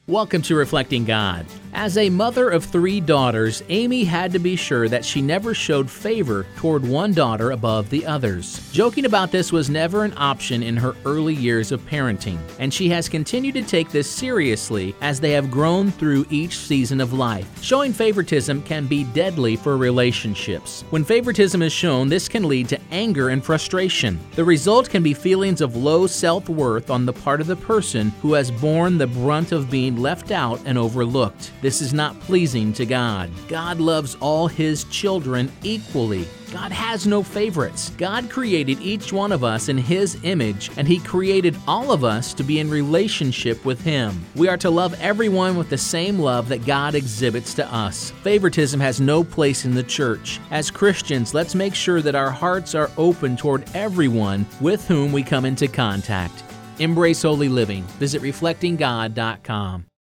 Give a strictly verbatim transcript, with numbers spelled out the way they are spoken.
Welcome to Reflecting God. As a mother of three daughters, Amy had to be sure that she never showed favor toward one daughter above the others. Joking about this was never an option in her early years of parenting, and she has continued to take this seriously as they have grown through each season of life. Showing favoritism can be deadly for relationships. When favoritism is shown, this can lead to anger and frustration. The result can be feelings of low self-worth on the part of the person who has borne the brunt of being left out and overlooked. This is not pleasing to God. God loves all His children equally. God has no favorites. God created each one of us in His image, and He created all of us to be in relationship with Him. We are to love everyone with the same love that God exhibits to us. Favoritism has no place in the church. As Christians, let's make sure that our hearts are open toward everyone with whom we come into contact. Embrace holy living. Visit reflecting god dot com.